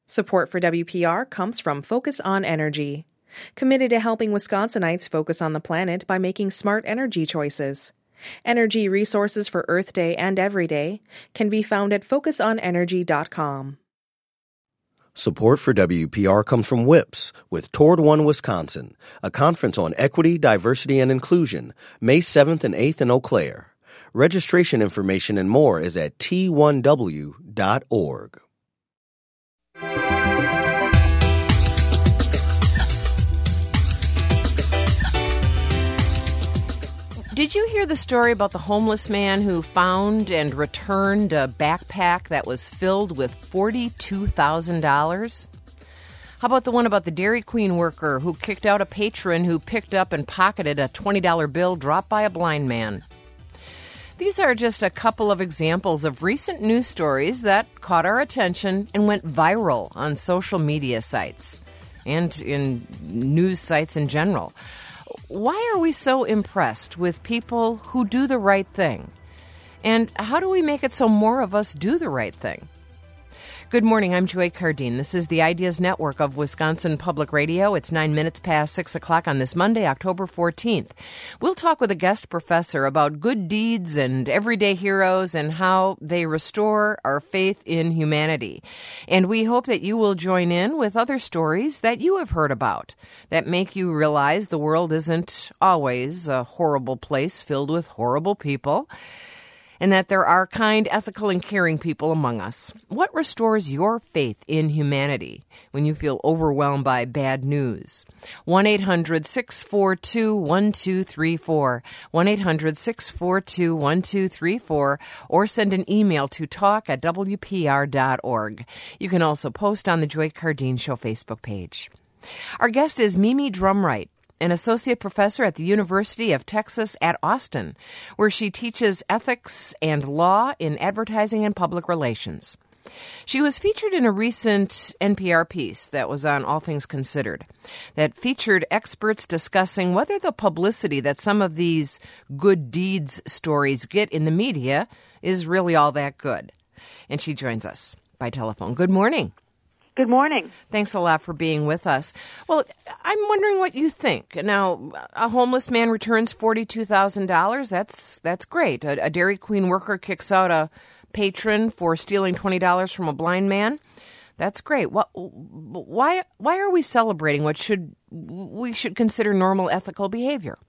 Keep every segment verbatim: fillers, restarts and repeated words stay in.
Support for W P R comes from Focus on Energy, committed to helping Wisconsinites focus on the planet by making smart energy choices. Energy resources for Earth Day and every day can be found at focus on energy dot com. Support for W P R comes from WIPS with Toward One Wisconsin, a conference on equity, diversity, and inclusion, May seventh and eighth in Eau Claire. Registration information and more is at T one W dot org. Did you hear the story about the homeless man who found and returned a backpack that was filled with forty-two thousand dollars? How about the one about the Dairy Queen worker who kicked out a patron who picked up and pocketed a twenty dollar bill dropped by a blind man? These are just a couple of examples of recent news stories that caught our attention and went viral on social media sites and in news sites in general. Why are we so impressed with people who do the right thing? And how do we make it so more of us do the right thing? Good morning, I'm Joy Cardine. This is the Ideas Network of Wisconsin Public Radio. It's nine minutes past six o'clock on this Monday, October fourteenth. We'll talk with a guest professor about good deeds and everyday heroes and how they restore our faith in humanity. And we hope that you will join in with other stories that you have heard about that make you realize the world isn't always a horrible place filled with horrible people, and that there are kind, ethical, and caring people among us. What restores your faith in humanity when you feel overwhelmed by bad news? one eight hundred six four two one two three four, one eight hundred six four two one two three four, or send an email to talk at W P R dot org. You can also post on the Joy Cardine Show Facebook page. Our guest is Mimi Drumright, an associate professor at the University of Texas at Austin, where she teaches ethics and law in advertising and public relations. She was featured in a recent N P R piece that was on All Things Considered that featured experts discussing whether the publicity that some of these good deeds stories get in the media is really all that good. And she joins us by telephone. Good morning. Good morning. Thanks a lot for being with us. Well, I'm wondering what you think. Now, a homeless man returns forty-two thousand dollars. That's that's great. A, a Dairy Queen worker kicks out a patron for stealing twenty dollars from a blind man. That's great. What, why why are we celebrating what should we should consider normal ethical behavior?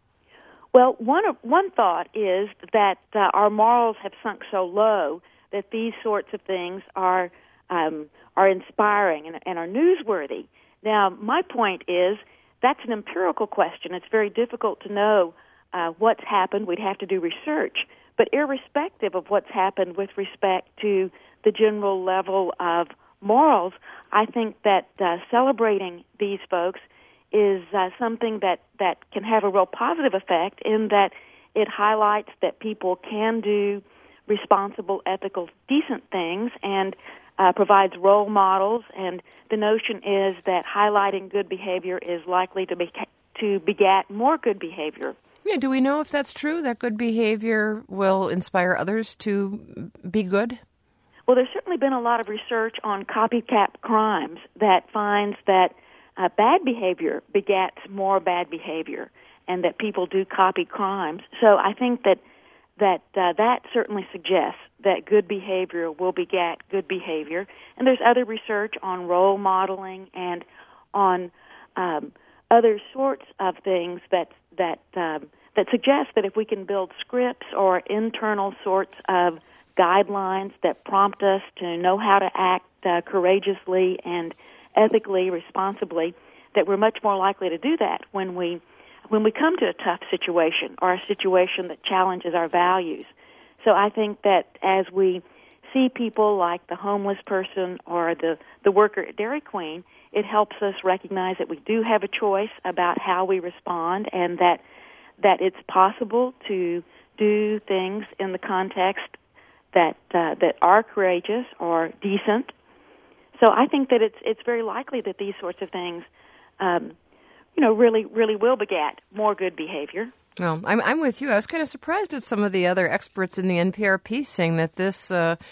Well, one of, one thought is that uh, our morals have sunk so low that these sorts of things are um, are inspiring and, and are newsworthy. Now, my point is that's an empirical question. It's very difficult to know uh, what's happened. We'd have to do research. But irrespective of what's happened with respect to the general level of morals, I think that uh, celebrating these folks is uh, something that, that can have a real positive effect in that it highlights that people can do responsible, ethical, decent things and Uh, provides role models, and the notion is that highlighting good behavior is likely to be to beget more good behavior. Yeah, do we know if that's true, that good behavior will inspire others to be good? Well, there's certainly been a lot of research on copycat crimes that finds that uh, bad behavior begets more bad behavior, and that people do copy crimes. So I think that that uh, that certainly suggests that good behavior will beget good behavior. And there's other research on role modeling and on um, other sorts of things that that um, that suggest that if we can build scripts or internal sorts of guidelines that prompt us to know how to act uh, courageously and ethically, responsibly, that we're much more likely to do that when we when we come to a tough situation or a situation that challenges our values. So I think that as we see people like the homeless person or the, the worker at Dairy Queen, it helps us recognize that we do have a choice about how we respond and that that it's possible to do things in the context that uh, that are courageous or decent. So I think that it's it's very likely that these sorts of things um, you know, really, really will beget more good behavior. Well, I'm, I'm with you. I was kind of surprised at some of the other experts in the N P R piece saying that this uh,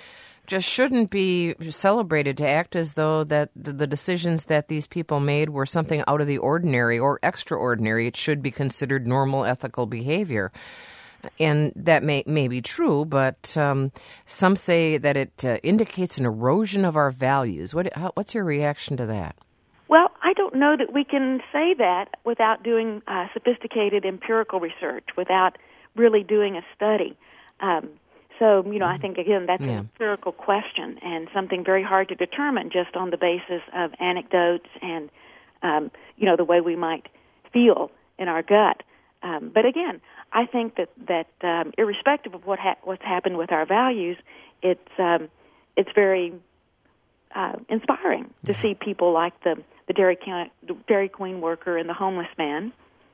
just shouldn't be celebrated, to act as though that the decisions that these people made were something out of the ordinary or extraordinary. It should be considered normal ethical behavior. And that may, may be true, but um, some say that it uh, indicates an erosion of our values. What, how, what's your reaction to that? Well, I don't know that we can say that without doing uh, sophisticated empirical research, without really doing a study. Um, so, you know, I think, again, that's yeah. an empirical question and something very hard to determine just on the basis of anecdotes and, um, you know, the way we might feel in our gut. Um, but again, I think that that um, irrespective of what ha- what's happened with our values, it's um, it's very uh, inspiring to see people like the the Dairy, Can- the Dairy Queen worker and the homeless man.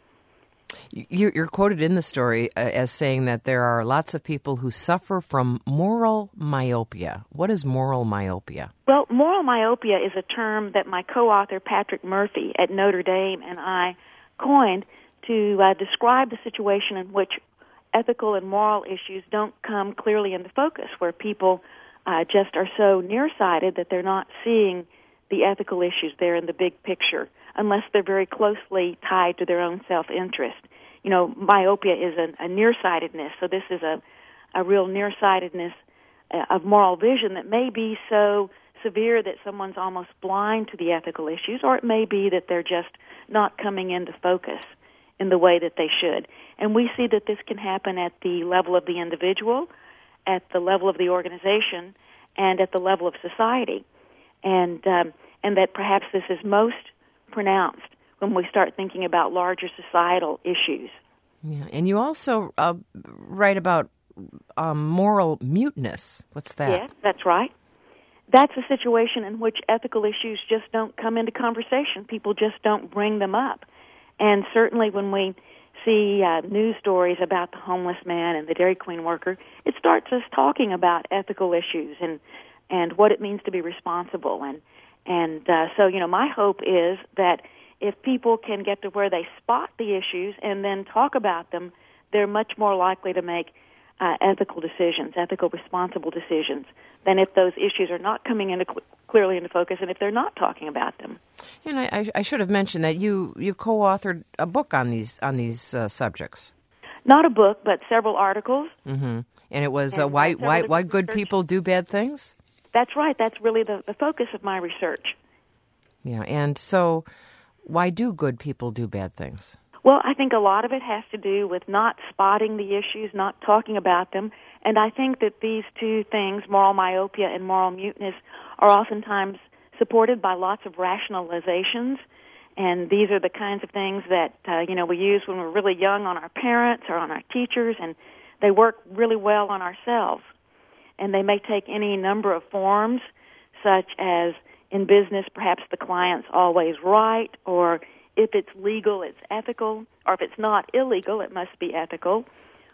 You're quoted in the story as saying that there are lots of people who suffer from moral myopia. What is moral myopia? Well, moral myopia is a term that my co-author Patrick Murphy at Notre Dame and I coined to uh, describe the situation in which ethical and moral issues don't come clearly into focus, where people uh, just are so nearsighted that they're not seeing the ethical issues there in the big picture, unless they're very closely tied to their own self-interest. You know, myopia is a, a nearsightedness, so this is a, a real nearsightedness uh, of moral vision that may be so severe that someone's almost blind to the ethical issues, or it may be that they're just not coming into focus in the way that they should. And we see that this can happen at the level of the individual, at the level of the organization, and at the level of society. And um, and that perhaps this is most pronounced when we start thinking about larger societal issues. Yeah, and you also uh, write about um, moral muteness. What's that? Yes, that's right. That's a situation in which ethical issues just don't come into conversation. People just don't bring them up. And certainly when we see uh, news stories about the homeless man and the Dairy Queen worker, it starts us talking about ethical issues and, and what it means to be responsible. And, and uh, so, you know, my hope is that if people can get to where they spot the issues and then talk about them, they're much more likely to make uh, ethical decisions, ethical, responsible decisions, than if those issues are not coming into cl- clearly into focus and if they're not talking about them. And I, I, I should have mentioned that you, you co-authored a book on these on these uh, subjects. Not a book, but several articles. Mm-hmm. And it was uh, why why why good research. People do bad things? That's right. That's really the, the focus of my research. Yeah, and so why do good people do bad things? Well, I think a lot of it has to do with not spotting the issues, not talking about them. And I think that these two things, moral myopia and moral muteness, are oftentimes supported by lots of rationalizations. And these are the kinds of things that, uh, you know, we use when we're really young on our parents or on our teachers, and they work really well on ourselves. And they may take any number of forms, such as in business, perhaps the client's always right, or if it's legal, it's ethical, or if it's not illegal, it must be ethical,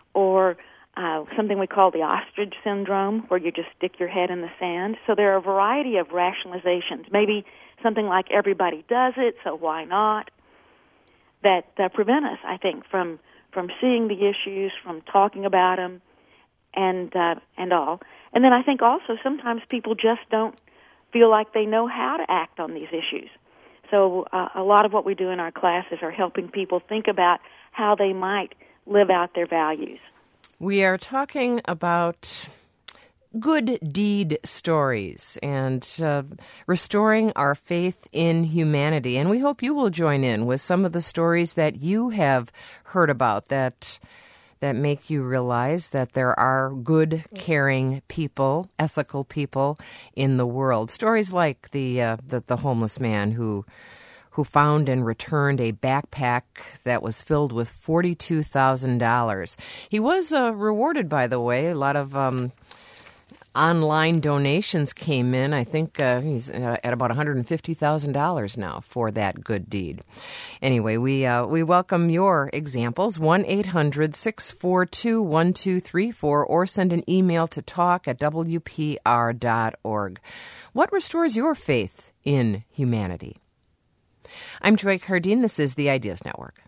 or uh, something we call the ostrich syndrome, where you just stick your head in the sand. So there are a variety of rationalizations, maybe something like everybody does it, so why not, that uh, prevent us, I think, from, from seeing the issues, from talking about them, and uh, and all. And then I think also sometimes people just don't feel like they know how to act on these issues. So uh, a lot of what we do in our classes are helping people think about how they might live out their values. We are talking about good deed stories and uh, restoring our faith in humanity. And we hope you will join in with some of the stories that you have heard about that that make you realize that there are good, caring people, ethical people in the world. Stories like the uh, the, the homeless man who who found and returned a backpack that was filled with forty-two thousand dollars. He was uh, rewarded, by the way. A lot of um, online donations came in. I think uh, he's at about one hundred fifty thousand dollars now for that good deed. Anyway, we uh, we welcome your examples, one eight hundred six four two one two three four, or send an email to talk at w p r dot org. What restores your faith in humanity? I'm Joy Cardine. This is the Ideas Network.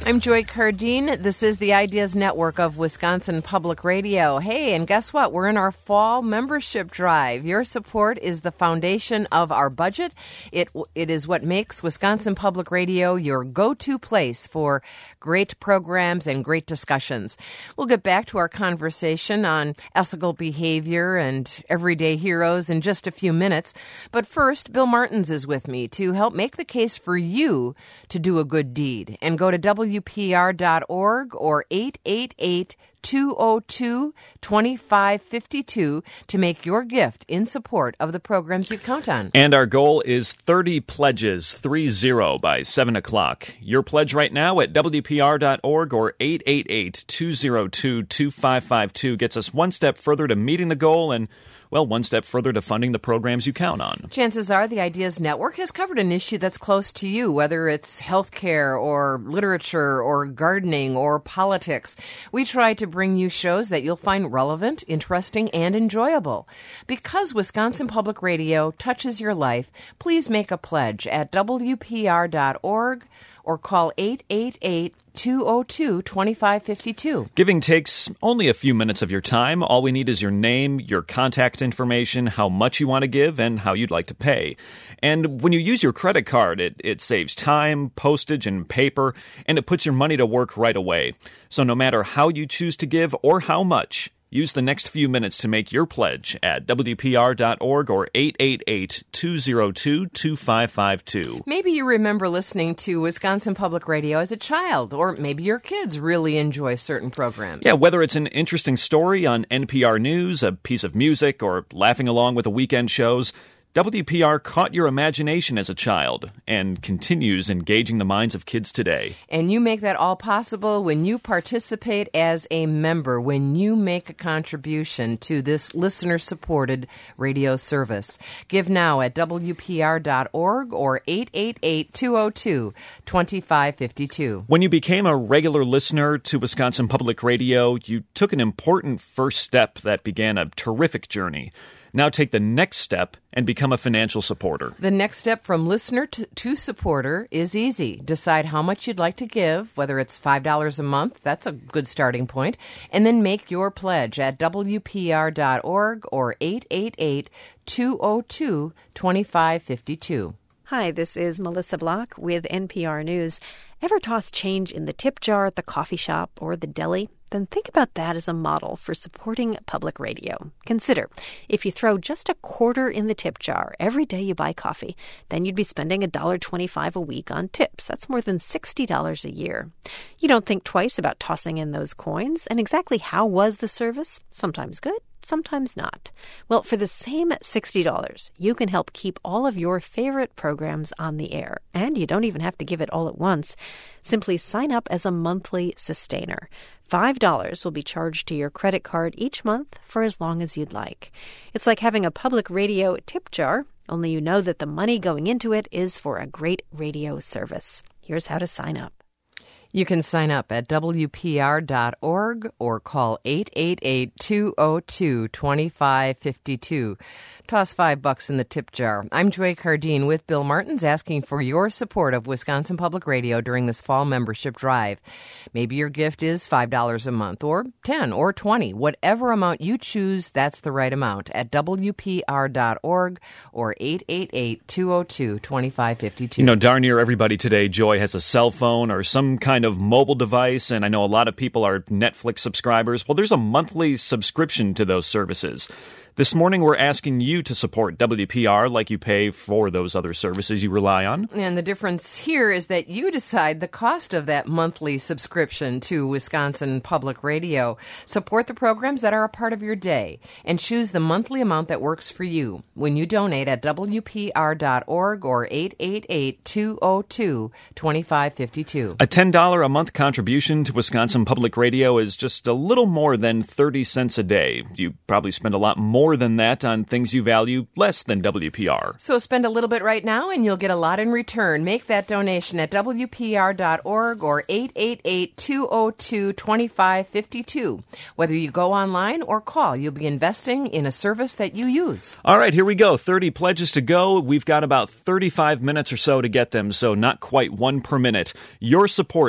I'm Joy Cardine. This is the Ideas Network of Wisconsin Public Radio. Hey, and guess what? We're in our fall membership drive. Your support is the foundation of our budget. It it is what makes Wisconsin Public Radio your go-to place for great programs and great discussions. We'll get back to our conversation on ethical behavior and everyday heroes in just a few minutes. But first, Bill Martins is with me to help make the case for you to do a good deed. And go to W P R dot org or eight eight eight, two oh two, two five five two to make your gift in support of the programs you count on. And our goal is thirty pledges, three zero, by seven o'clock. Your pledge right now at W P R dot org or eight eight eight, two oh two, two five five two gets us one step further to meeting the goal and, well, one step further to funding the programs you count on. Chances are the Ideas Network has covered an issue that's close to you, whether it's healthcare or literature or gardening or politics. We try to bring you shows that you'll find relevant, interesting, and enjoyable. Because Wisconsin Public Radio touches your life, please make a pledge at W P R dot org or call eight eight eight, two oh two, two five five two. Giving takes only a few minutes of your time. All we need is your name, your contact information, how much you want to give, and how you'd like to pay. And when you use your credit card, it, it saves time, postage, and paper, and it puts your money to work right away. So no matter how you choose to give or how much, use the next few minutes to make your pledge at W P R dot org or eight eight eight, two oh two, two five five two. Maybe you remember listening to Wisconsin Public Radio as a child, or maybe your kids really enjoy certain programs. Yeah, whether it's an interesting story on N P R News, a piece of music, or laughing along with the weekend shows, W P R caught your imagination as a child and continues engaging the minds of kids today. And you make that all possible when you participate as a member, when you make a contribution to this listener-supported radio service. Give now at W P R dot org or eight eight eight, two oh two, two five five two. When you became a regular listener to Wisconsin Public Radio, you took an important first step that began a terrific journey. Now take the next step and become a financial supporter. The next step from listener to, to supporter is easy. Decide how much you'd like to give, whether it's five dollars a month. That's a good starting point. And then make your pledge at W P R dot org or eight eight eight, two oh two, two five five two. Hi, this is Melissa Block with N P R News. Ever toss change in the tip jar at the coffee shop or the deli? Then think about that as a model for supporting public radio. Consider, if you throw just a quarter in the tip jar every day you buy coffee, then you'd be spending one dollar twenty-five a week on tips. That's more than sixty dollars a year. You don't think twice about tossing in those coins. And exactly how was the service? Sometimes good, sometimes not. Well, for the same sixty dollars, you can help keep all of your favorite programs on the air. And you don't even have to give it all at once. Simply sign up as a monthly sustainer. five dollars will be charged to your credit card each month for as long as you'd like. It's like having a public radio tip jar, only you know that the money going into it is for a great radio service. Here's how to sign up. You can sign up at W P R dot org or call eight eight eight, two oh two, two five five two. Toss five bucks in the tip jar. I'm Joy Cardine with Bill Martins asking for your support of Wisconsin Public Radio during this fall membership drive. Maybe your gift is five dollars a month or ten or twenty. Whatever amount you choose, that's the right amount at W P R dot org or eight eight eight, two oh two, two five five two. You know, darn near everybody today, Joy, has a cell phone or some kind of mobile device, and I know a lot of people are Netflix subscribers. Well, there's a monthly subscription to those services. This morning, we're asking you to support W P R like you pay for those other services you rely on. And the difference here is that you decide the cost of that monthly subscription to Wisconsin Public Radio. Support the programs that are a part of your day and choose the monthly amount that works for you when you donate at W P R dot org or eight eight eight, two oh two, two five five two. A ten dollars a month contribution to Wisconsin Public Radio is just a little more than thirty cents a day. You probably spend a lot more More than that on things you value less than W P R. So spend a little bit right now and you'll get a lot in return. Make that donation at W P R dot org or eight eight eight, two oh two, two five five two. Whether you go online or call, you'll be investing in a service that you use. All right, here we go. thirty pledges to go. We've got about thirty-five minutes or so to get them, so not quite one per minute. Your support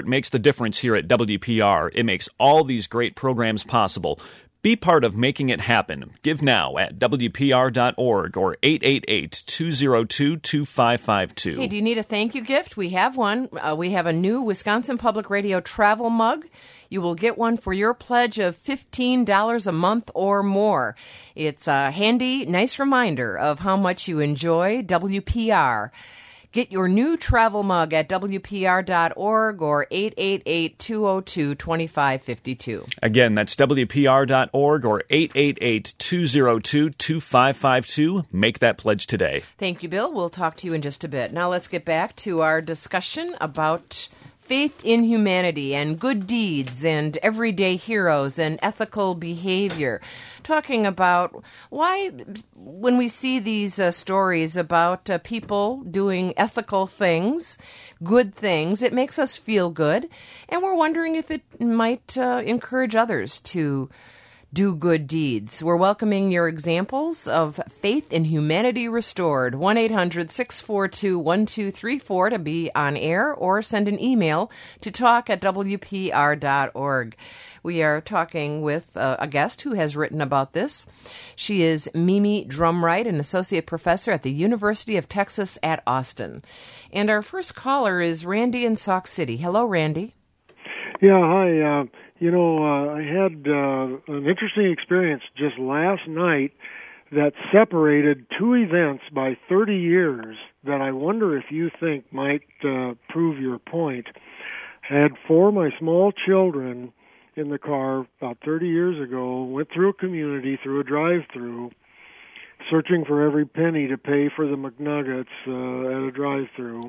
support makes the difference here at W P R. It makes all these great programs possible. Be part of making it happen. Give now at W P R dot org or eight eight eight, two oh two, two five five two. Hey, do you need a thank you gift? We have one. Uh, we have a new Wisconsin Public Radio travel mug. You will get one for your pledge of fifteen dollars a month or more. It's a handy, nice reminder of how much you enjoy W P R. Get your new travel mug at W P R dot org or eight eight eight, two oh two, two five five two. Again, that's W P R dot org or eight eight eight, two oh two, two five five two. Make that pledge today. Thank you, Bill. We'll talk to you in just a bit. Now let's get back to our discussion about faith in humanity and good deeds and everyday heroes and ethical behavior. Talking about why, when we see these uh, stories about uh, people doing ethical things, good things, it makes us feel good. And we're wondering if it might uh, encourage others to do good deeds. We're welcoming your examples of faith in humanity restored. one eight hundred, six four two, one two three four to be on air or send an email to talk at W P R dot org. We are talking with uh, a guest who has written about this. She is Mimi Drumright, an associate professor at the University of Texas at Austin. And our first caller is Randy in Sauk City. Hello, Randy. Yeah, hi. Uh, you know, uh, I had uh, an interesting experience just last night that separated two events by thirty years that I wonder if you think might uh, prove your point. I had four of my small children in the car about thirty years ago, went through a community, through a drive-through, searching for every penny to pay for the McNuggets uh, at a drive-through.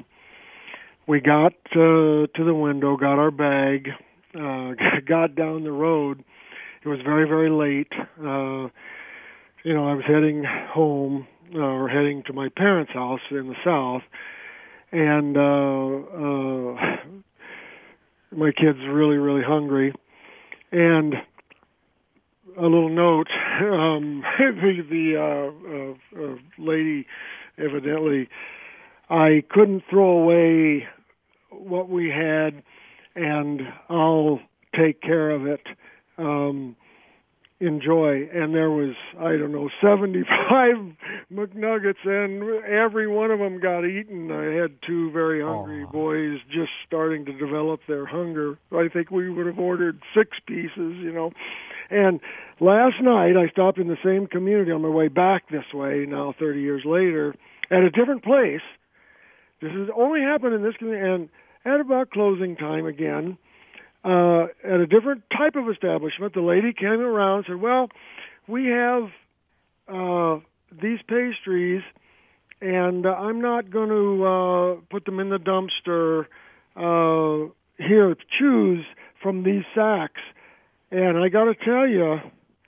We got uh, to the window, got our bag, uh, got down the road. It was very, very late. Uh, you know, I was heading home uh, or heading to my parents' house in the south, and uh, uh, my kid's really, really hungry. And a little note, um, the, the uh, uh, uh, lady evidently, I couldn't throw away what we had, and I'll take care of it. Um, enjoy. And there was, I don't know, seventy-five McNuggets, and every one of them got eaten. I had two very hungry oh. boys just starting to develop their hunger. I think we would have ordered six pieces, you know. And last night, I stopped in the same community on my way back this way, now thirty years later, at a different place. This has only happened in this community, and at about closing time again, uh, at a different type of establishment, the lady came around and said, well, we have uh, these pastries, and uh, I'm not going to uh, put them in the dumpster. Uh, here, choose from these sacks. And I got to tell you,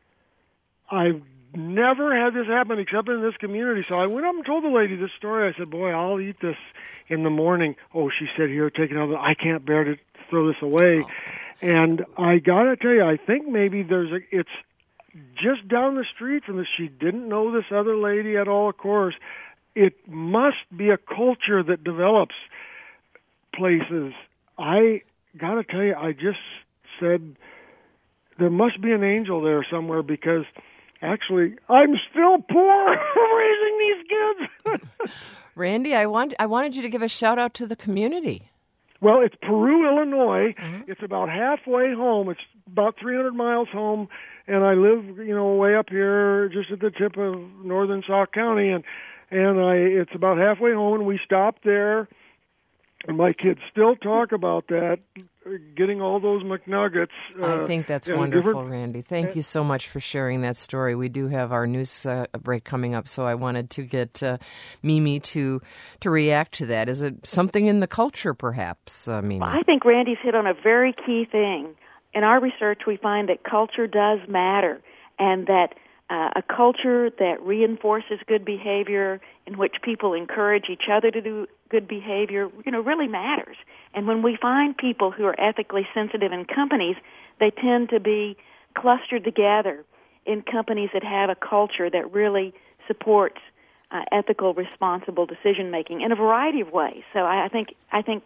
I've never had this happen except in this community. So I went up and told the lady this story. I said, boy, I'll eat this in the morning. Oh, she said, here, take it out. I can't bear to throw this away. Oh. And I got to tell you, I think maybe there's a, it's just down the street from this. She didn't know this other lady at all, of course. It must be a culture that develops places. I got to tell you, I just said there must be an angel there somewhere, because actually, I'm still poor raising these kids. Randy, I want I wanted you to give a shout out to the community. Well, it's Peru, Illinois. Mm-hmm. It's about halfway home. It's about three hundred miles home, and I live, you know, way up here, just at the tip of northern Sauk County, and and I it's about halfway home. And we stopped there, and my kids still talk about that, getting all those McNuggets. Uh, I think that's wonderful, Randy. Thank you so much for sharing that story. We do have our news uh, break coming up, so I wanted to get uh, Mimi to to react to that. Is it something in the culture, perhaps, uh, Mimi? Well, I think Randy's hit on a very key thing. In our research, we find that culture does matter, and that uh, a culture that reinforces good behavior, in which people encourage each other to do good behavior, you know, really matters. And when we find people who are ethically sensitive in companies, they tend to be clustered together in companies that have a culture that really supports uh, ethical, responsible decision making in a variety of ways. So I, I think I think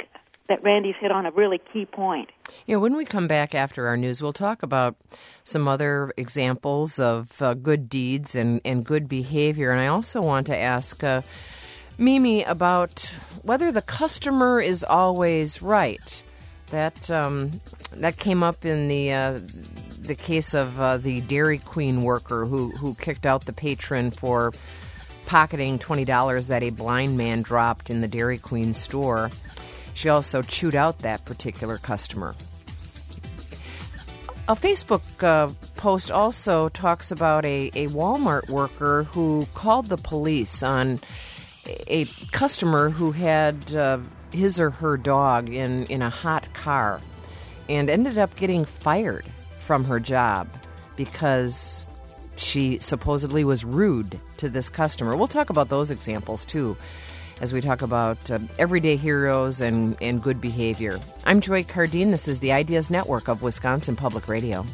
that Randy's hit on a really key point. You know, when we come back after our news, we'll talk about some other examples of uh, good deeds and, and good behavior. And I also want to ask uh, Mimi about whether the customer is always right. That um, that came up in the uh, the case of uh, the Dairy Queen worker who, who kicked out the patron for pocketing twenty dollars that a blind man dropped in the Dairy Queen store. She also chewed out that particular customer. A Facebook uh, post also talks about a, a Walmart worker who called the police on a customer who had uh, his or her dog in, in a hot car and ended up getting fired from her job because she supposedly was rude to this customer. We'll talk about those examples, too, as we talk about uh, everyday heroes and, and good behavior. I'm Joy Cardine. This is the Ideas Network of Wisconsin Public Radio.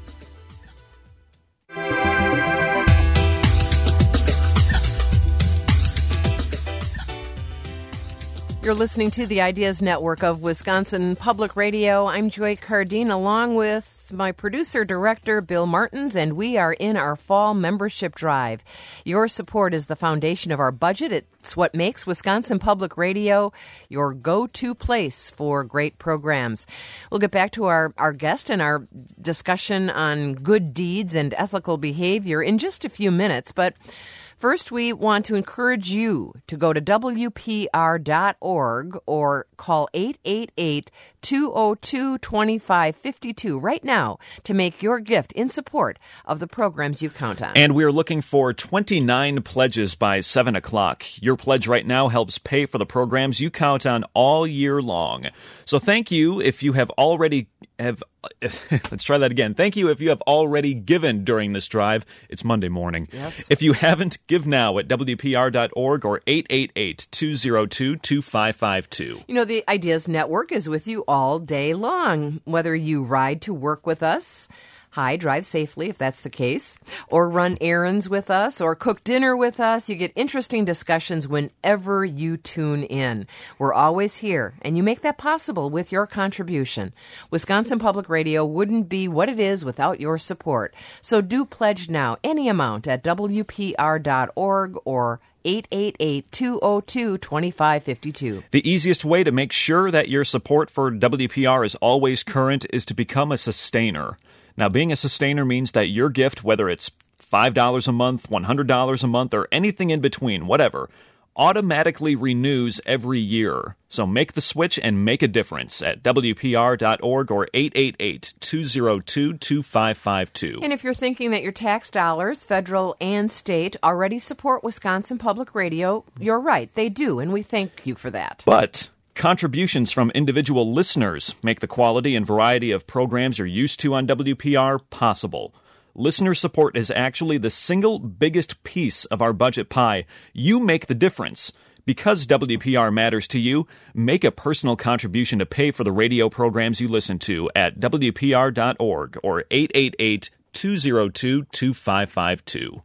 You're listening to the Ideas Network of Wisconsin Public Radio. I'm Joy Cardine, along with my producer-director, Bill Martins, and we are in our fall membership drive. Your support is the foundation of our budget. It's what makes Wisconsin Public Radio your go-to place for great programs. We'll get back to our, our guest and our discussion on good deeds and ethical behavior in just a few minutes, but first, we want to encourage you to go to W P R dot org or call eight eight eight, two oh two, two five five two right now to make your gift in support of the programs you count on. And we're looking for twenty-nine pledges by seven o'clock. Your pledge right now helps pay for the programs you count on all year long. So thank you if you have already have let's try that again. Thank you if you have already given during this drive. It's Monday morning. Yes. If you haven't, give now at W P R dot org or eight eight eight, two oh two, two five five two. You know, the Ideas Network is with you all day long. Whether you ride to work with us, hi, drive safely if that's the case, or run errands with us, or cook dinner with us, you get interesting discussions whenever you tune in. We're always here, and you make that possible with your contribution. Wisconsin Public Radio wouldn't be what it is without your support. So do pledge now, any amount, at W P R dot org or eight eight eight, two oh two, two five five two. The easiest way to make sure that your support for W P R is always current is to become a sustainer. Now, being a sustainer means that your gift, whether it's five dollars a month, one hundred dollars a month, or anything in between, whatever, automatically renews every year. So make the switch and make a difference at W P R dot org or eight eight eight, two oh two, two five five two. And if you're thinking that your tax dollars, federal and state, already support Wisconsin Public Radio, you're right, they do, and we thank you for that. But contributions from individual listeners make the quality and variety of programs you're used to on W P R possible. Listener support is actually the single biggest piece of our budget pie. You make the difference. Because W P R matters to you, make a personal contribution to pay for the radio programs you listen to at W P R dot org or eight eight eight, two oh two, two five five two.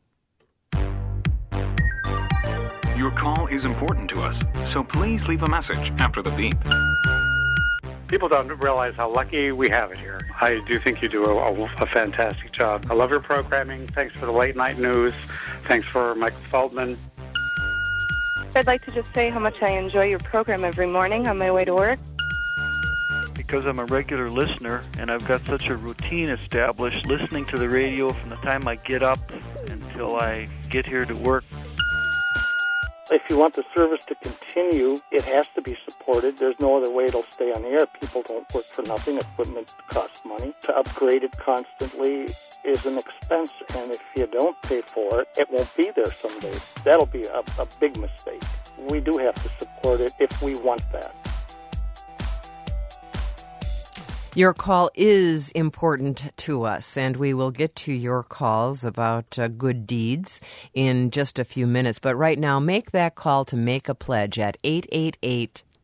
Your call is important to us, so please leave a message after the beep. People don't realize how lucky we have it here. I do think you do a, a fantastic job. I love your programming. Thanks for the late night news. Thanks for Michael Feldman. I'd like to just say how much I enjoy your program every morning on my way to work. Because I'm a regular listener and I've got such a routine established listening to the radio from the time I get up until I get here to work. If you want the service to continue, it has to be supported. There's no other way it'll stay on the air. People don't work for nothing. Equipment costs money. To upgrade it constantly is an expense, and if you don't pay for it, it won't be there someday. That'll be a, a big mistake. We do have to support it if we want that. Your call is important to us, and we will get to your calls about uh, good deeds in just a few minutes. But right now, make that call to make a pledge at eight eight eight,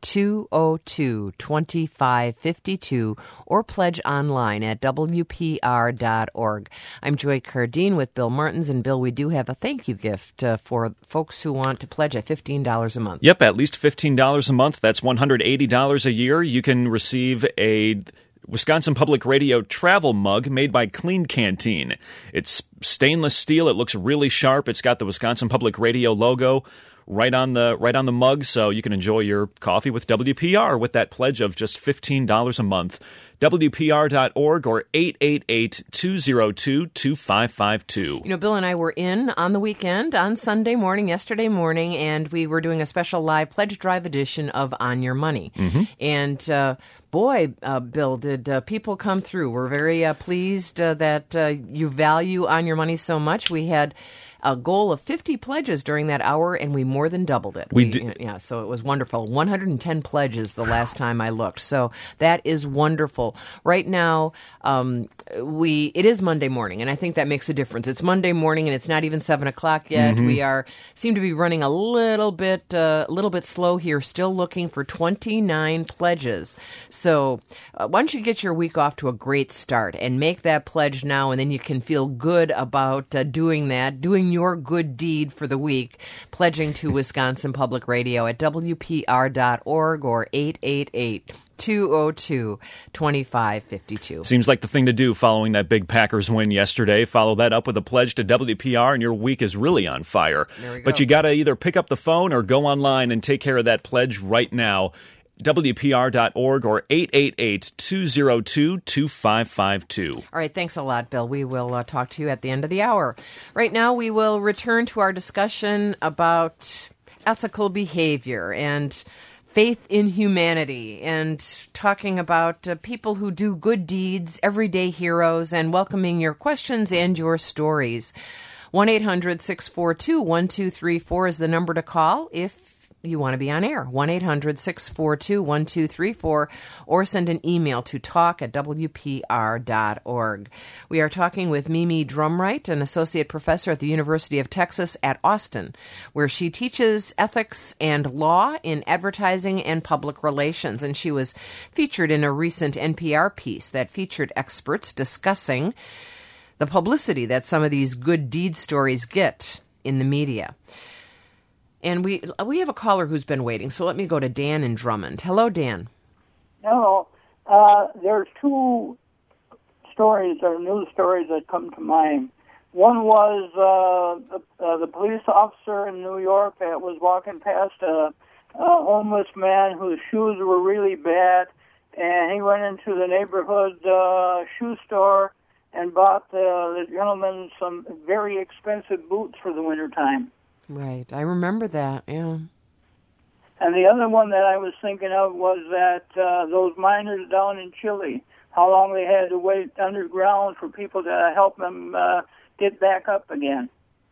two oh two, two five five two or pledge online at W P R dot org. I'm Joy Cardine with Bill Martins, and Bill, we do have a thank you gift uh, for folks who want to pledge at fifteen dollars a month. Yep, at least fifteen dollars a month. That's one hundred eighty dollars a year. You can receive a Wisconsin Public Radio travel mug made by Clean Canteen. It's stainless steel. It looks really sharp. It's got the Wisconsin Public Radio logo right on the right on the mug, so you can enjoy your coffee with W P R with that pledge of just fifteen dollars a month. W P R dot org or eight eight eight, two oh two, two five five two. You know, Bill and I were in on the weekend, on Sunday morning, yesterday morning, and we were doing a special live pledge drive edition of On Your Money. Mm-hmm. And uh, boy, uh, Bill, did uh, people come through. We're very uh, pleased uh, that uh, you value On Your Money so much. We had a goal of fifty pledges during that hour, and we more than doubled it. We, we did. Yeah, so it was wonderful. one hundred ten pledges the last time I looked. So that is wonderful. Right now, um, we it is Monday morning, and I think that makes a difference. It's Monday morning, and it's not even seven o'clock yet. Mm-hmm. We are seem to be running a little bit a uh, little bit slow here. Still looking for twenty-nine pledges. So uh, why don't you get your week off to a great start and make that pledge now, and then you can feel good about uh, doing that, doing your good deed for the week, pledging to Wisconsin Public Radio at W P R dot org or eight eight eight, two oh two, two five five two. Seems like the thing to do following that big Packers win yesterday. Follow that up with a pledge to W P R, and your week is really on fire. There we go. But you got to either pick up the phone or go online and take care of that pledge right now. W P R dot org or eight eight eight, two oh two, two five five two. All right, thanks a lot, Bill. We will uh, talk to you at the end of the hour. Right now, we will return to our discussion about ethical behavior and faith in humanity, and talking about uh, people who do good deeds, everyday heroes, and welcoming your questions and your stories. one eight hundred, six four two, one two three four is the number to call if you want to be on air. one eight hundred, six four two, one two three four, or send an email to talk at W P R dot org. We are talking with Mimi Drumright, an associate professor at the University of Texas at Austin, where she teaches ethics and law in advertising and public relations. And she was featured in a recent N P R piece that featured experts discussing the publicity that some of these good deed stories get in the media. And we we have a caller who's been waiting, so let me go to Dan in Drummond. Hello, Dan. Hello. Uh, there's two stories or news stories that come to mind. One was uh, the, uh, the police officer in New York that was walking past a, a homeless man whose shoes were really bad, and he went into the neighborhood uh, shoe store and bought the, the gentleman some very expensive boots for the wintertime. Right. I remember that, yeah. And the other one that I was thinking of was that uh, those miners down in Chile, how long they had to wait underground for people to help them uh, get back up again.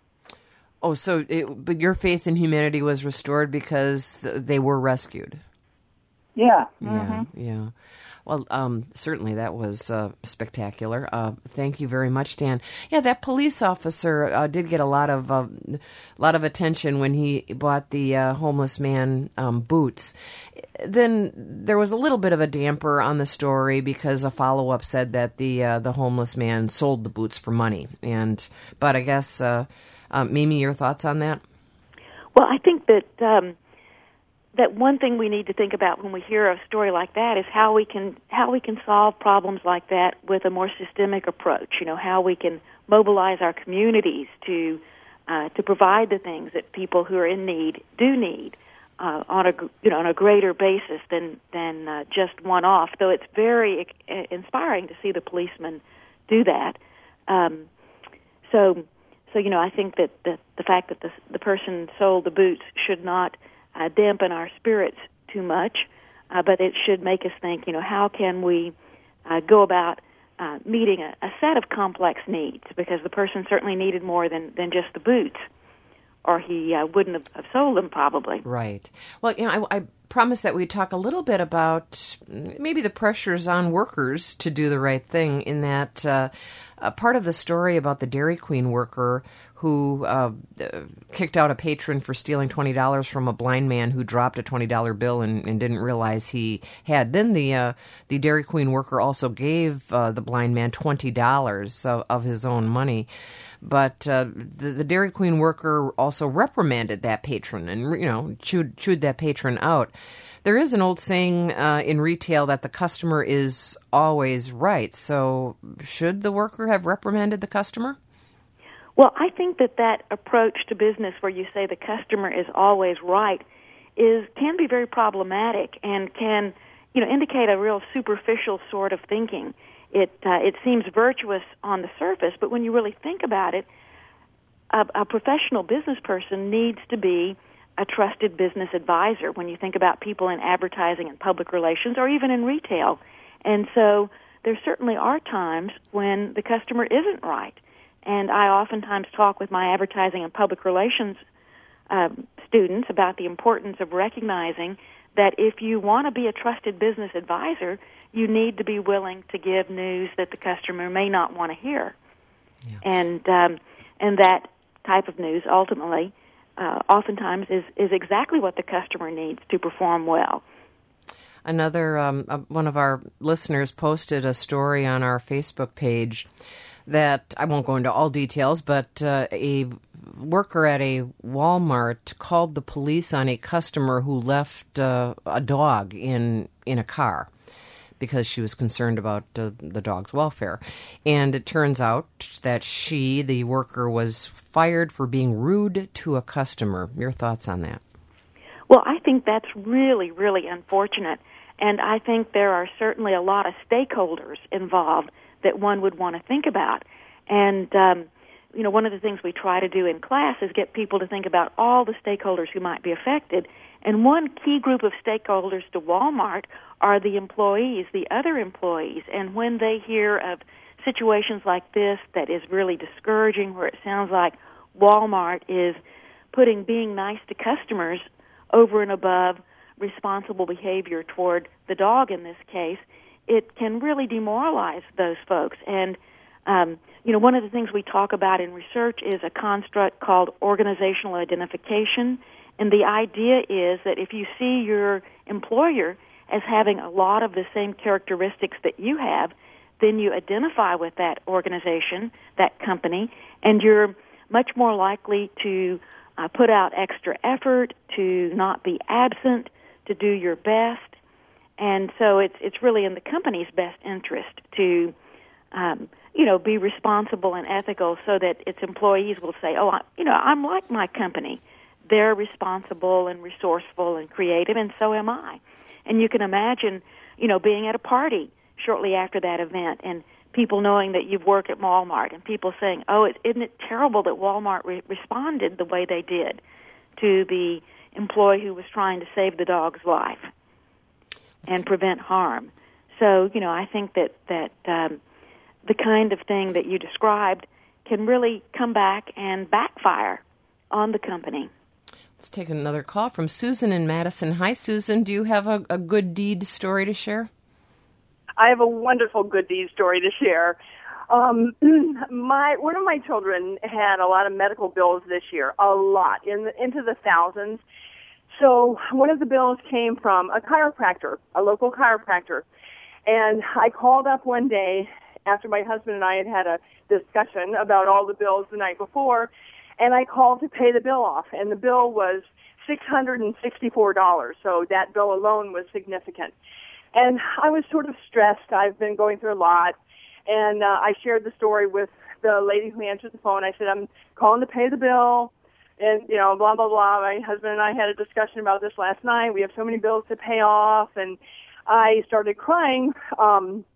Oh, so it, but your faith in humanity was restored because th- they were rescued. Yeah. Yeah, Mm-hmm. yeah. Well, um, certainly that was uh, spectacular. Uh, thank you very much, Dan. Yeah, that police officer uh, did get a lot of uh, lot of attention when he bought the uh, homeless man um, boots. Then there was a little bit of a damper on the story because a follow-up said that the uh, the homeless man sold the boots for money. And but I guess, uh, uh, Mimi, your thoughts on that? Well, I think that. Um that one thing we need to think about when we hear a story like that is how we can how we can solve problems like that with a more systemic approach. You know, how we can mobilize our communities to uh, to provide the things that people who are in need do need uh, on a you know on a greater basis than than uh, just one off. Though it's very uh, inspiring to see the policemen do that. Um, so so you know I think that the the fact that the the person sold the boots should not Uh, dampen our spirits too much, uh, but it should make us think, you know, how can we uh, go about uh, meeting a, a set of complex needs, because the person certainly needed more than, than just the boots, or he uh, wouldn't have, have sold them probably. Right. Well, you know, I, I promised that we'd talk a little bit about maybe the pressures on workers to do the right thing, in that uh, uh, part of the story about the Dairy Queen worker who uh, uh, kicked out a patron for stealing twenty dollars from a blind man who dropped a twenty dollar bill and, and didn't realize he had. Then the uh, the Dairy Queen worker also gave uh, the blind man twenty dollars of, of his own money. But uh, the, the Dairy Queen worker also reprimanded that patron and, you know, chewed, chewed that patron out. There is an old saying uh, in retail that the customer is always right. So should the worker have reprimanded the customer? Well, I think that that approach to business where you say the customer is always right is can be very problematic and can, you know, indicate a real superficial sort of thinking. It uh, it seems virtuous on the surface, but when you really think about it, a, a professional business person needs to be a trusted business advisor when you think about people in advertising and public relations or even in retail. And so there certainly are times when the customer isn't right. And I oftentimes talk with my advertising and public relations um, students about the importance of recognizing that if you want to be a trusted business advisor, you need to be willing to give news that the customer may not want to hear. Yeah. And um, and that type of news ultimately uh, oftentimes is, is exactly what the customer needs to perform well. Another um, uh, one of our listeners posted a story on our Facebook page that I won't go into all details, but uh, a worker at a Walmart called the police on a customer who left uh, a dog in in a car because she was concerned about uh, the dog's welfare. And it turns out that she, the worker, was fired for being rude to a customer. Your thoughts on that? Well, I think that's really, really unfortunate. And I think there are certainly a lot of stakeholders involved that one would want to think about. And, um, you know, one of the things we try to do in class is get people to think about all the stakeholders who might be affected. And one key group of stakeholders to Walmart are the employees, the other employees. And when they hear of situations like this that is really discouraging, where it sounds like Walmart is putting being nice to customers over and above responsible behavior toward the dog in this case, it can really demoralize those folks. And, um, you know, one of the things we talk about in research is a construct called organizational identification. And the idea is that if you see your employer as having a lot of the same characteristics that you have, then you identify with that organization, that company, and you're much more likely to uh, put out extra effort, to not be absent, to do your best. And so it's it's really in the company's best interest to, um, you know, be responsible and ethical so that its employees will say, oh, I, you know, I'm like my company. They're responsible and resourceful and creative, and so am I. And you can imagine, you know, being at a party shortly after that event and people knowing that you've worked at Walmart and people saying, oh, isn't it terrible that Walmart re- responded the way they did to the employee who was trying to save the dog's life and prevent harm. So, you know, I think that, that um, the kind of thing that you described can really come back and backfire on the company. Let's take another call from Susan in Madison. Hi, Susan. Do you have a, a good deed story to share? I have a wonderful good deed story to share. Um, my one of my children had a lot of medical bills this year, a lot, in the, into the thousands. So one of the bills came from a chiropractor, a local chiropractor. And I called up one day after my husband and I had had a discussion about all the bills the night before, and I called to pay the bill off. And the bill was six hundred sixty-four dollars, so that bill alone was significant. And I was sort of stressed. I've been going through a lot. And uh, I shared the story with the lady who answered the phone. I said, I'm calling to pay the bill. And, you know, blah, blah, blah. My husband and I had a discussion about this last night. We have so many bills to pay off. And I started crying. Um,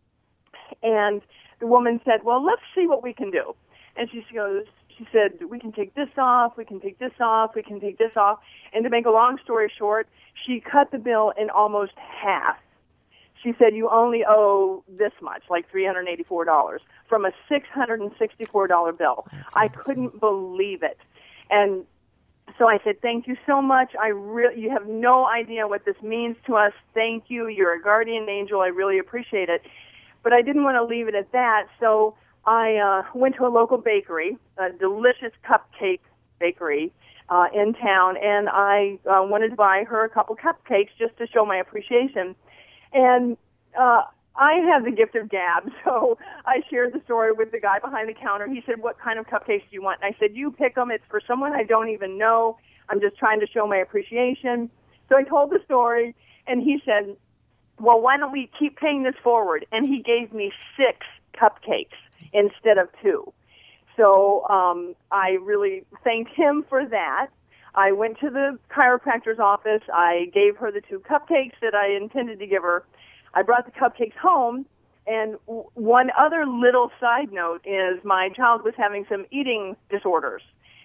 and the woman said, well, let's see what we can do. And she goes, she said, we can take this off, we can take this off, we can take this off. And to make a long story short, she cut the bill in almost half. She said, you only owe this much, like three hundred eighty-four dollars, from a six hundred sixty-four dollars bill. I couldn't believe it. And so I said, thank you so much. I really, you have no idea what this means to us. Thank you. You're a guardian angel. I really appreciate it. But I didn't want to leave it at that. So I uh, went to a local bakery, a delicious cupcake bakery uh, in town, and I uh, wanted to buy her a couple cupcakes just to show my appreciation. And uh, I have the gift of gab, so I shared the story with the guy behind the counter. He said, "What kind of cupcakes do you want?" And I said, "You pick them. It's for someone I don't even know. I'm just trying to show my appreciation." So I told the story, and he said, "Well, why don't we keep paying this forward?" And he gave me six cupcakes instead of two. So um, I really thanked him for that. I went to the chiropractor's office. I gave her the two cupcakes that I intended to give her. I brought the cupcakes home, and w- one other little side note is my child was having some eating disorders,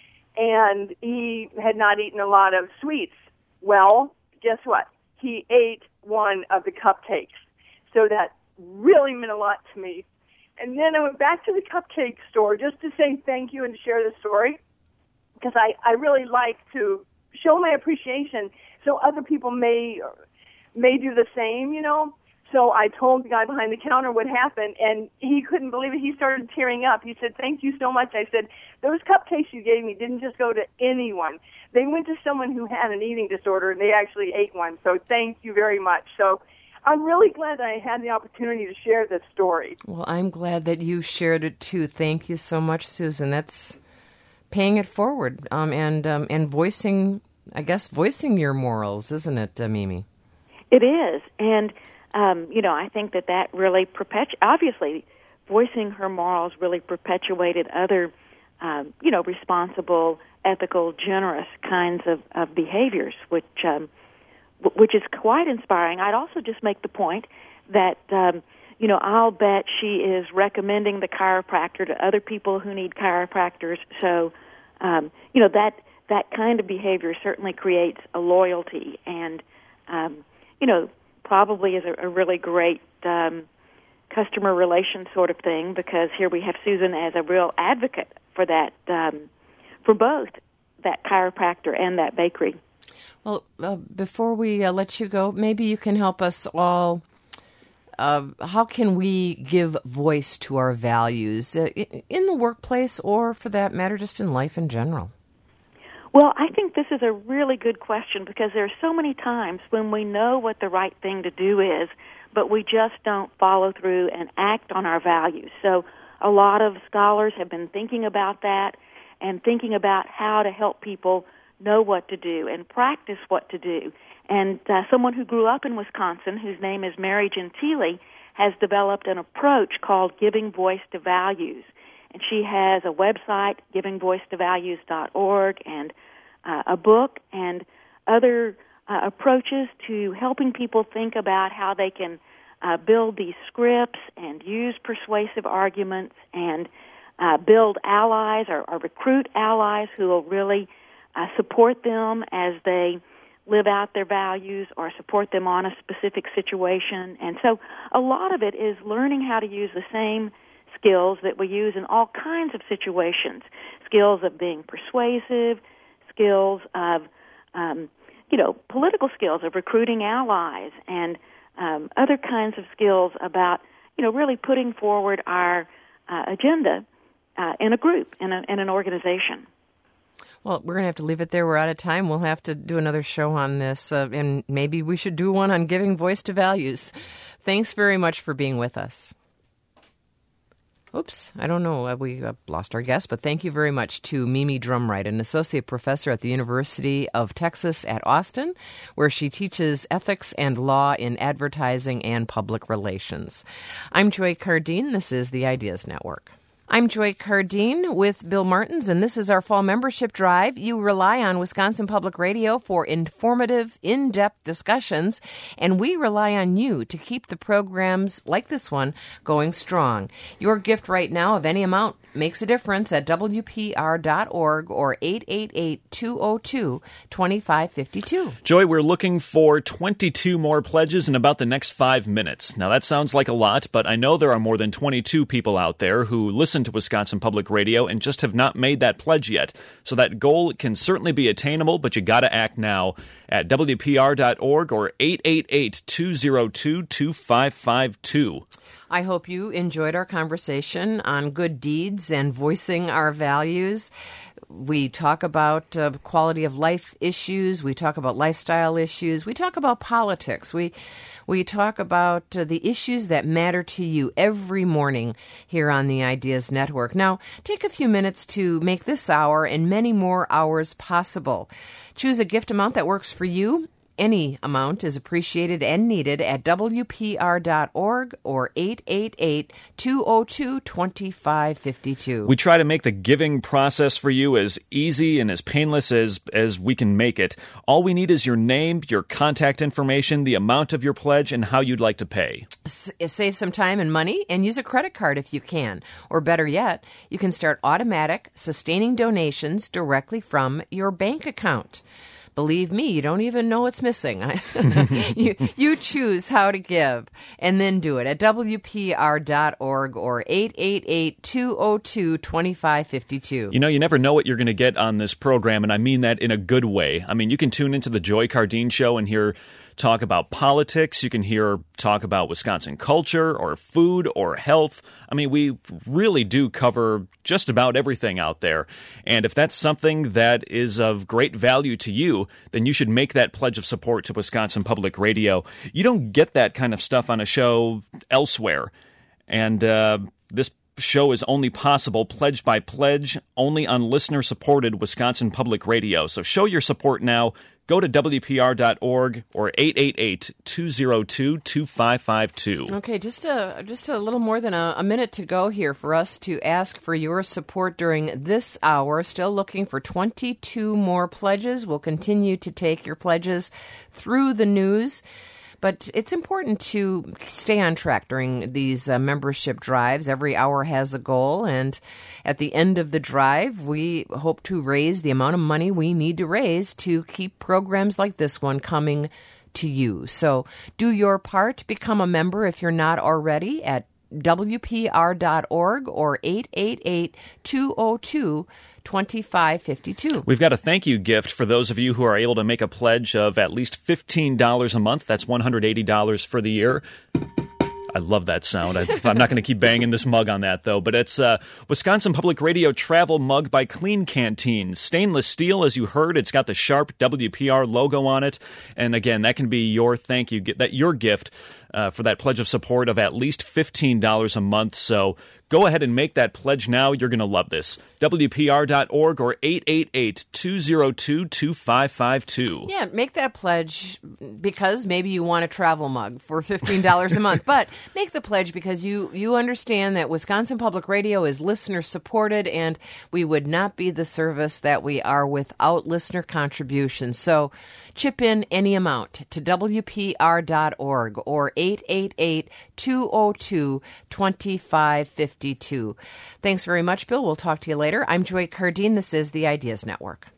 and he had not eaten a lot of sweets. Well, guess what? He ate one of the cupcakes, so that really meant a lot to me. And then I went back to the cupcake store just to say thank you and share the story, because I, I really like to show my appreciation so other people may may do the same, you know. So I told the guy behind the counter what happened, and he couldn't believe it. He started tearing up. He said, "Thank you so much." I said, "Those cupcakes you gave me didn't just go to anyone. They went to someone who had an eating disorder, and they actually ate one. So thank you very much." So I'm really glad that I had the opportunity to share this story. Well, I'm glad that you shared it, too. Thank you so much, Susan. That's paying it forward um, and um, and voicing, I guess, voicing your morals, isn't it, uh, Mimi? It is, and Um, you know, I think that that really perpetu- obviously voicing her morals really perpetuated other, um, you know, responsible, ethical, generous kinds of, of behaviors, which um, w- which is quite inspiring. I'd also just make the point that, um, you know, I'll bet she is recommending the chiropractor to other people who need chiropractors. So, um, you know, that that kind of behavior certainly creates a loyalty and, um, you know, probably is a, a really great um, customer relation sort of thing, because here we have Susan as a real advocate for that, um, for both that chiropractor and that bakery. Well, uh, before we uh, let you go, maybe you can help us all. Uh, how can we give voice to our values uh, in the workplace, or for that matter, just in life in general? Well, I think this is a really good question, because there are so many times when we know what the right thing to do is, but we just don't follow through and act on our values. So a lot of scholars have been thinking about that and thinking about how to help people know what to do and practice what to do. And uh, someone who grew up in Wisconsin, whose name is Mary Gentile, has developed an approach called Giving Voice to Values. And she has a website, giving voice to values dot org, and uh, a book and other uh, approaches to helping people think about how they can uh, build these scripts and use persuasive arguments and uh, build allies or, or recruit allies who will really uh, support them as they live out their values or support them on a specific situation. And so a lot of it is learning how to use the same skills that we use in all kinds of situations, skills of being persuasive, skills of, um, you know, political skills of recruiting allies, and um, other kinds of skills about, you know, really putting forward our uh, agenda uh, in a group, in, a, in an organization. Well, we're going to have to leave it there. We're out of time. We'll have to do another show on this, uh, and maybe we should do one on giving voice to values. Thanks very much for being with us. Oops, I don't know. We uh, lost our guest, but thank you very much to Mimi Drumright, an associate professor at the University of Texas at Austin, where she teaches ethics and law in advertising and public relations. I'm Joy Cardine. This is the Ideas Network. I'm Joy Cardine with Bill Martins, and this is our fall membership drive. You rely on Wisconsin Public Radio for informative, in-depth discussions, and we rely on you to keep the programs like this one going strong. Your gift right now of any amount makes a difference at W P R dot org or eight eight eight, two oh two, two five five two. Joy, we're looking for twenty-two more pledges in about the next five minutes. Now, that sounds like a lot, but I know there are more than twenty-two people out there who listen to Wisconsin Public Radio and just have not made that pledge yet. So that goal can certainly be attainable, but you got to act now at W P R dot org or eight eight eight, two oh two, two five five two. I hope you enjoyed our conversation on good deeds and voicing our values. We talk about uh, quality of life issues. We talk about lifestyle issues. We talk about politics. We we talk about uh, the issues that matter to you every morning here on the Ideas Network. Now, take a few minutes to make this hour and many more hours possible. Choose a gift amount that works for you. Any amount is appreciated and needed at W P R dot org or eight eight eight, two oh two, two five five two. We try to make the giving process for you as easy and as painless as, as we can make it. All we need is your name, your contact information, the amount of your pledge, and how you'd like to pay. S- save some time and money and use a credit card if you can. Or better yet, you can start automatic, sustaining donations directly from your bank account. Believe me, you don't even know what's missing. you, you choose how to give and then do it at W P R dot org or eight eight eight, two oh two, two five five two. You know, you never know what you're going to get on this program, and I mean that in a good way. I mean, you can tune into the Joy Cardine Show and hear talk about politics. You can hear talk about Wisconsin culture or food or health. I mean, we really do cover just about everything out there. And if that's something that is of great value to you, then you should make that pledge of support to Wisconsin Public Radio. You don't get that kind of stuff on a show elsewhere. And uh, this show is only possible pledge by pledge, only on listener-supported Wisconsin Public Radio. So show your support now. Go to W P R dot org or eight eight eight, two oh two, two five five two. Okay, just a, just a little more than a, a minute to go here for us to ask for your support during this hour. Still looking for twenty-two more pledges. We'll continue to take your pledges through the news. But it's important to stay on track during these uh, membership drives. Every hour has a goal, and at the end of the drive, we hope to raise the amount of money we need to raise to keep programs like this one coming to you. So do your part. Become a member if you're not already at W P R dot org or eight eight eight, two oh two, two five five two. We've got a thank you gift for those of you who are able to make a pledge of at least fifteen dollars a month. That's one hundred eighty dollars for the year. I love that sound. I, I'm not going to keep banging this mug on that, though. But it's a Wisconsin Public Radio travel mug by Clean Canteen. Stainless steel, as you heard. It's got the sharp W P R logo on it. And again, that can be your thank you, that your gift uh, for that pledge of support of at least fifteen dollars a month. So go ahead and make that pledge now. You're going to love this. W P R dot org or eight eight eight, two oh two, two five five two. Yeah, make that pledge because maybe you want a travel mug for fifteen dollars a month. But make the pledge because you, you understand that Wisconsin Public Radio is listener-supported, and we would not be the service that we are without listener contributions. So chip in any amount to W P R dot org or eight eight eight, two oh two, two five five two. Thanks very much, Bill. We'll talk to you later. I'm Joy Cardine. This is the Ideas Network.